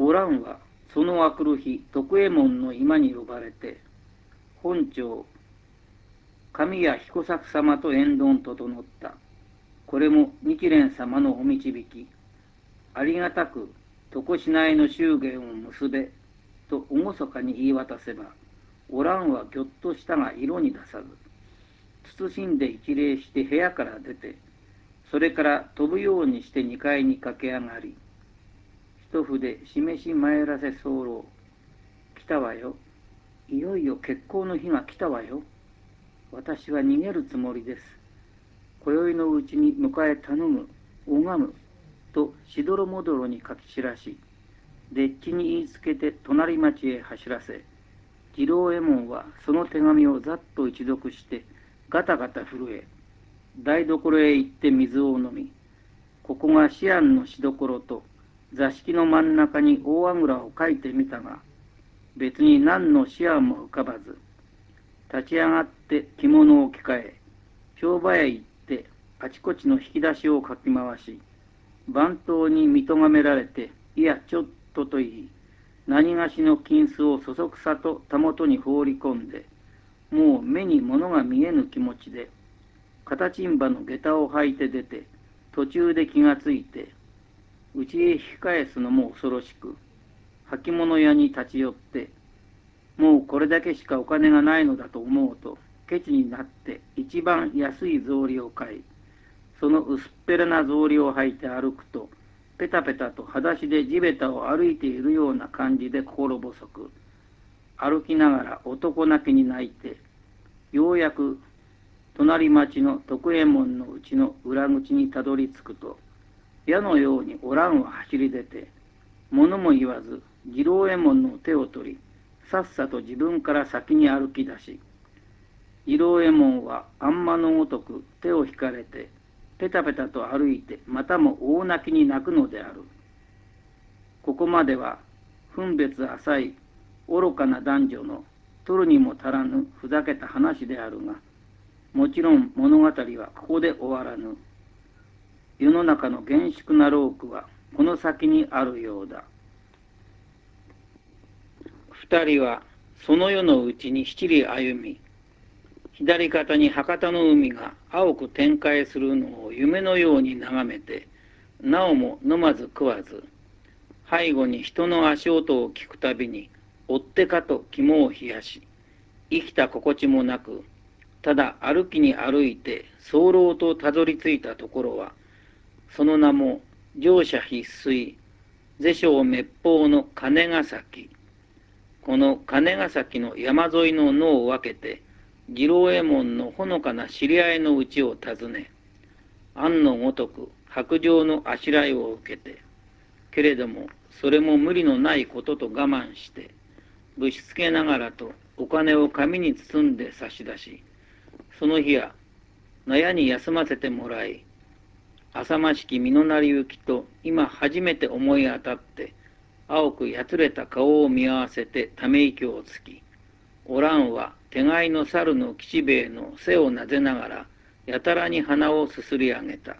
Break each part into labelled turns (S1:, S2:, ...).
S1: おらんはそのあくる日徳右衛門の居間に呼ばれて、本朝神谷彦作様と縁談整った。これも日蓮様のお導き。ありがたく床しないの祝言を結べと厳かに言い渡せば、おらんはぎょっとしたが色に出さず、慎んで一礼して部屋から出て、それから飛ぶようにして2階に駆け上がり、一筆示し参らせ候。来たわよ。いよいよ決行の日が来たわよ。私は逃げるつもりです。今宵のうちに迎え頼む、拝む、としどろもどろに書き散らし、でっちに言いつけて隣町へ走らせ、次郎右衛門はその手紙をざっと一読して、ガタガタ震え、台所へ行って水を飲み、ここが思案のしどころと、座敷の真ん中に大あぐらをかいてみたが、別に何の思案も浮かばず、立ち上がって着物を着替え、商売へ行ってあちこちの引き出しをかき回し、番頭に見とがめられて、いやちょっとと言い、何がしの金子をそそくさとたもとに放り込んで、もう目に物が見えぬ気持ちで、片んばの下駄を履いて出て、途中で気がついて、家へ引き返すのも恐ろしく、履物屋に立ち寄って、もうこれだけしかお金がないのだと思うと、ケチになって一番安い草履を買い、その薄っぺらな草履を履いて歩くと、ペタペタと裸足で地べたを歩いているような感じで心細く、歩きながら男泣きに泣いて、ようやく隣町の徳右衛門のうちの裏口にたどり着くと、矢のようにおらんは走り出て、物も言わず次郎右衛門の手を取り、さっさと自分から先に歩き出し、次郎右衛門はあんまのごとく手を引かれて、ペタペタと歩いてまたも大泣きに泣くのである。ここまでは分別浅い愚かな男女の取るにも足らぬふざけた話であるが、もちろん物語はここで終わらぬ。世の中の厳粛な労苦はこの先にあるようだ。二人はその夜のうちに七里歩み、左肩に博多の海が青く展開するのを夢のように眺めて、なおも飲まず食わず、背後に人の足音を聞くたびに追ってかと肝を冷やし、生きた心地もなく、ただ歩きに歩いて早漏とたどり着いたところは、その名も乗車必須是正滅法の金ヶ崎。この金ヶ崎の山沿いの野を分けて、次郎右衛門のほのかな知り合いのうちを訪ね、案のごとく白状のあしらいを受けて、けれどもそれも無理のないことと我慢して、ぶしつけながらとお金を紙に包んで差し出し、その日は納屋に休ませてもらい、浅ましき身の成り行きと今初めて思い当たって、青くやつれた顔を見合わせてため息をつき、おらんは手飼いの猿の吉兵衛の背をなでながら、やたらに鼻をすすり上げた。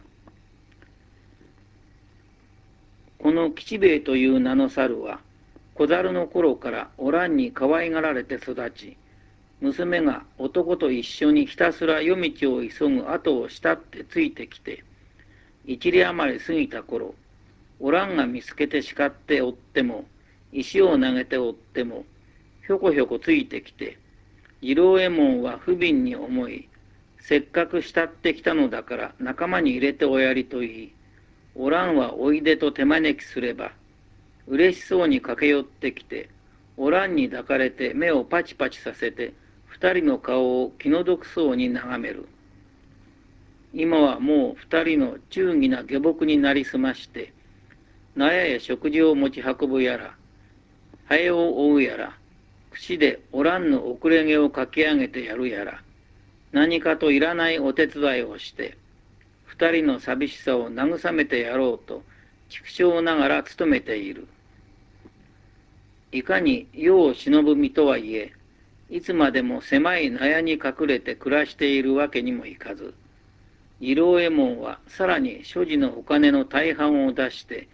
S1: この吉兵衛という名の猿は、小猿の頃からおらんに可愛がられて育ち、娘が男と一緒にひたすら夜道を急ぐ後を慕ってついてきて、一里余り過ぎた頃、おらんが見つけて叱って追っても、石を投げて追っても、ひょこひょこついてきて、次郎右衛門は不憫に思い、せっかく慕ってきたのだから仲間に入れておやりと言い、おらんはおいでと手招きすれば、嬉しそうに駆け寄ってきて、おらんに抱かれて目をパチパチさせて、二人の顔を気の毒そうに眺める。今はもう二人の忠義な下僕になりすまして、納屋へ食事を持ち運ぶやら、ハエを追うやら、口でおらんの遅れ毛をかき上げてやるやら、何かといらないお手伝いをして、二人の寂しさを慰めてやろうと、畜生ながら努めている。いかに世を忍ぶ身とはいえ、いつまでも狭い納屋に隠れて暮らしているわけにもいかず、次郎右衛門はさらに所持のお金の大半を出して、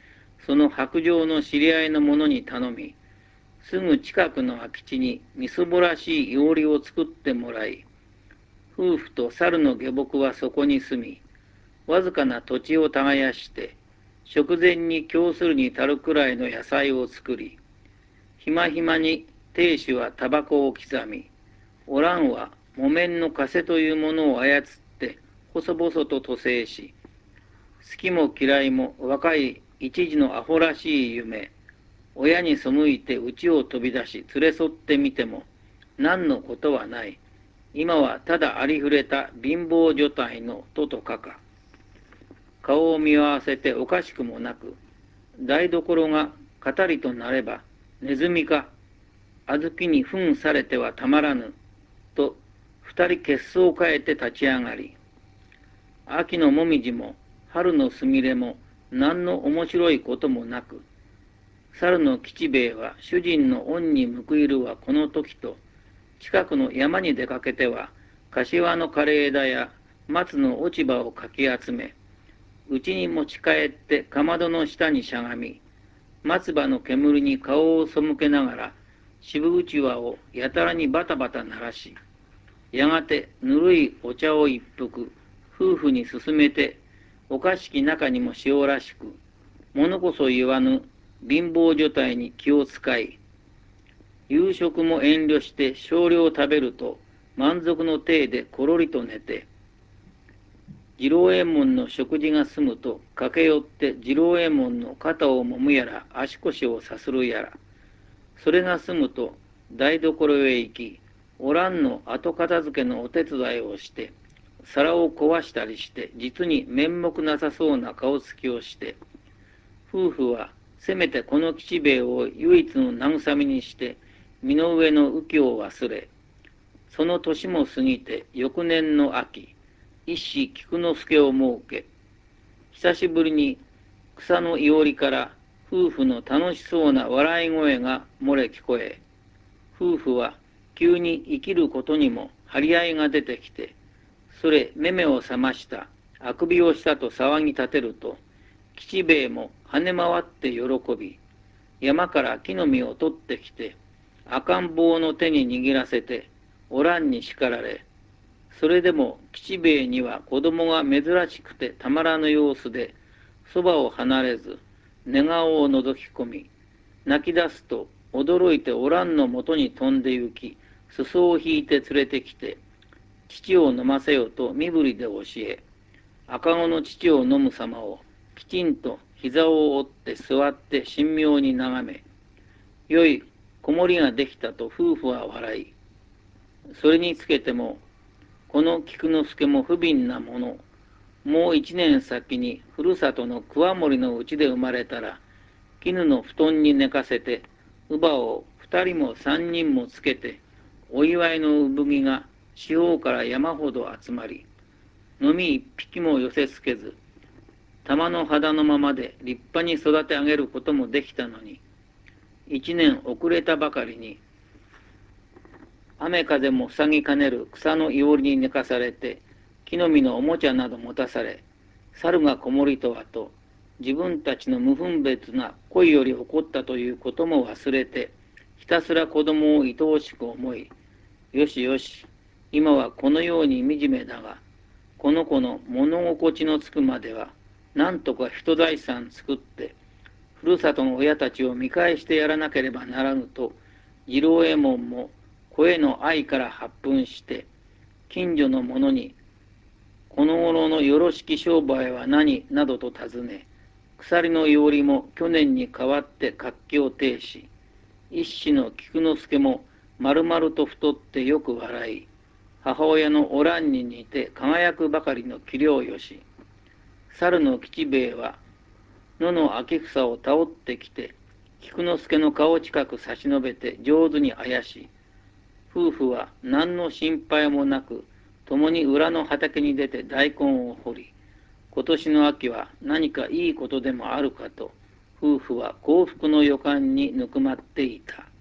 S1: その白状の知り合いの者に頼み、すぐ近くの空き地にみすぼらしいいおりを作ってもらい、夫婦と猿の下僕はそこに住み、わずかな土地を耕して、食前に供するに足るくらいの野菜を作り、ひまひまに亭主はタバコを刻み、おらんは木綿の枷というものを操って細々と塗製し、好きも嫌いも若い一時のアホらしい夢、親に背いて家を飛び出し連れ添ってみても何のことはない。今はただありふれた貧乏女体のととかか。顔を見合わせておかしくもなく、台所が語りとなればネズミか小豆に糞されてはたまらぬと二人血相を変えて立ち上がり、秋のもみじも春のすみれも何の面白いこともなく、猿の吉兵衛は主人の恩に報いるはこの時と、近くの山に出かけては柏の枯れ枝や松の落ち葉をかき集め、家に持ち帰ってかまどの下にしゃがみ、松葉の煙に顔を背けながら渋うちわをやたらにバタバタ鳴らし、やがてぬるいお茶を一服夫婦に勧めて、おかしき中にも塩らしく、物こそ言わぬ貧乏女体に気を使い、夕食も遠慮して少量食べると満足の体でころりと寝て、次郎右衛門の食事が済むと駆け寄って次郎右衛門の肩をもむやら足腰をさするやら、それが済むと台所へ行き、おらんの後片付けのお手伝いをして、皿を壊したりして実に面目なさそうな顔つきをして、夫婦はせめてこの吉兵衛を唯一の慰めにして身の上の浮世を忘れ、その年も過ぎて翌年の秋、一子菊之助を設け、久しぶりに草のいおりから夫婦の楽しそうな笑い声が漏れ聞こえ、夫婦は急に生きることにも張り合いが出てきて、それめめを覚ましたあくびをしたと騒ぎ立てると、吉兵衛も跳ね回って喜び、山から木の実を取ってきて赤ん坊の手に握らせておらんに叱られ、それでも吉兵衛には子供が珍しくてたまらぬ様子で、そばを離れず寝顔を覗き込み、泣き出すと驚いておらんのもとに飛んで行き、裾を引いて連れてきて、乳を飲ませよと身振りで教え、赤子の乳を飲む様をきちんと膝を折って座って神妙に眺め、よい子守ができたと夫婦は笑い、それにつけてもこの菊之助も不憫なもの、もう一年先にふるさとの桑森のうちで生まれたら、絹の布団に寝かせて乳母を二人も三人もつけて、お祝いの産着が四方から山ほど集まり、飲み一匹も寄せつけず、玉の肌のままで立派に育て上げることもできたのに、一年遅れたばかりに、雨風も塞ぎかねる草のいおりに寝かされて、木の実のおもちゃなど持たされ、猿が子守とはと、自分たちの無分別な恋より起こったということも忘れて、ひたすら子供を愛おしく思い、よしよし、今はこのように惨めだが、この子の物心地のつくまでは、なんとか人財産作って、ふるさとの親たちを見返してやらなければならぬと、次郎右衛門も子への愛から発奮して、近所の者に、この頃のよろしき商売は何などと尋ね、鎖のいおりも去年に代わって活気を呈し、一子の菊之助も丸々と太ってよく笑い、母親のおらんに似て輝くばかりの器量よし、猿の吉兵衛は野の秋草をたおってきて、菊之助の顔近く差し伸べて上手にあやし、夫婦は何の心配もなく、共に裏の畑に出て大根を掘り、今年の秋は何かいいことでもあるかと、夫婦は幸福の予感にぬくまっていた。